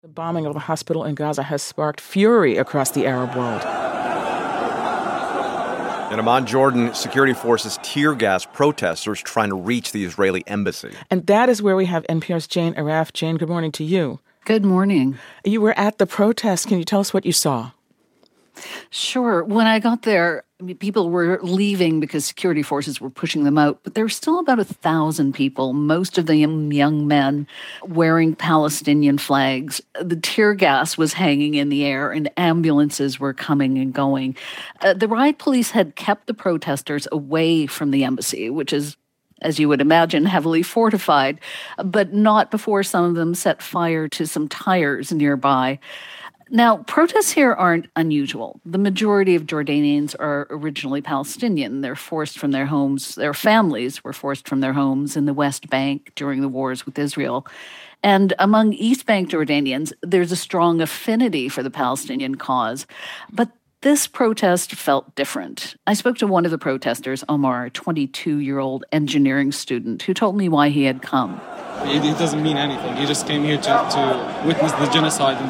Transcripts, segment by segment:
The bombing of a hospital in Gaza has sparked fury across the Arab world. In Amman, Jordan, security forces tear gas protesters trying to reach the Israeli embassy. And that is where we have NPR's Jane Arraf. Jane, good morning to you. Good morning. You were at the protest. Can you tell us what you saw? Sure. When I got there, people were leaving because security forces were pushing them out, but there were still about 1,000 people, most of them young men, wearing Palestinian flags. The tear gas was hanging in the air and ambulances were coming and going. The riot police had kept the protesters away from the embassy, which is, as you would imagine, heavily fortified, but not before some of them set fire to some tires nearby. Now, protests here aren't unusual. The majority of Jordanians are originally Palestinian. They're forced from their homes. Their families were forced from their homes in the West Bank during the wars with Israel. And among East Bank Jordanians, there's a strong affinity for the Palestinian cause. But this protest felt different. I spoke to one of the protesters, Omar, a 22-year-old engineering student, who told me why he had come. It doesn't mean anything. He just came here to witness the genocide in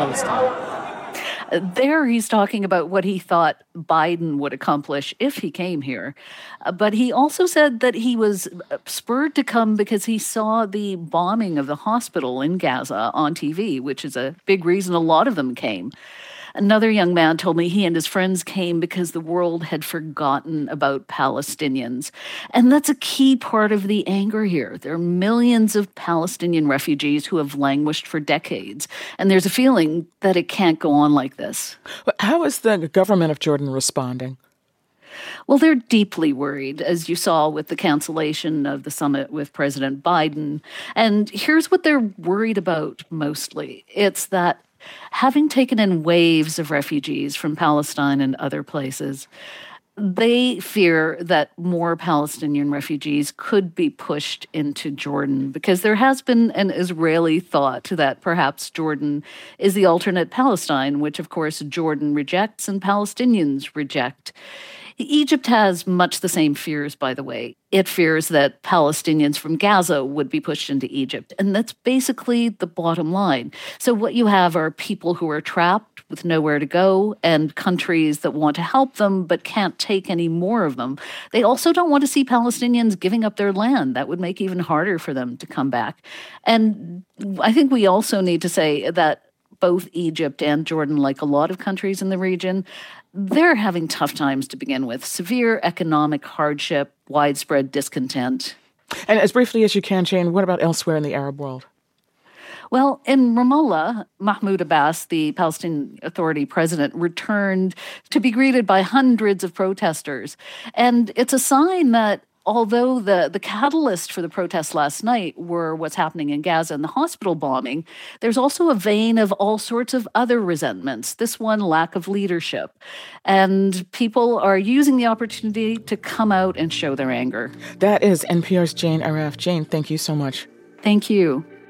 Palestine. There he's talking about what he thought Biden would accomplish if he came here. But he also said that he was spurred to come because he saw the bombing of the hospital in Gaza on TV, which is a big reason a lot of them came. Another young man told me he and his friends came because the world had forgotten about Palestinians. And that's a key part of the anger here. There are millions of Palestinian refugees who have languished for decades. And there's a feeling that it can't go on like this. How is the government of Jordan responding? Well, they're deeply worried, as you saw with the cancellation of the summit with President Biden. And here's what they're worried about mostly. It's that having taken in waves of refugees from Palestine and other places, they fear that more Palestinian refugees could be pushed into Jordan because there has been an Israeli thought that perhaps Jordan is the alternate Palestine, which of course Jordan rejects and Palestinians reject. Egypt has much the same fears, by the way. It fears that Palestinians from Gaza would be pushed into Egypt. And that's basically the bottom line. So what you have are people who are trapped with nowhere to go and countries that want to help them but can't take any more of them. They also don't want to see Palestinians giving up their land. That would make it even harder for them to come back. And I think we also need to say that both Egypt and Jordan, like a lot of countries in the region, they're having tough times to begin with. Severe economic hardship, widespread discontent. And as briefly as you can, Jane, what about elsewhere in the Arab world? Well, in Ramallah, Mahmoud Abbas, the Palestinian Authority president, returned to be greeted by hundreds of protesters. And it's a sign that although the catalyst for the protests last night were what's happening in Gaza and the hospital bombing, there's also a vein of all sorts of other resentments. This one, lack of leadership. And people are using the opportunity to come out and show their anger. That is NPR's Jane Arraf. Jane, thank you so much. Thank you.